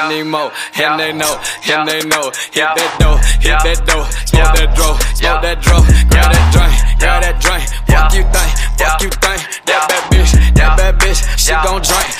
need more, and they know, and they know. Hit that dough, smoke that dro, grab that drink, fuck you think, that bad bitch, she gon' drink.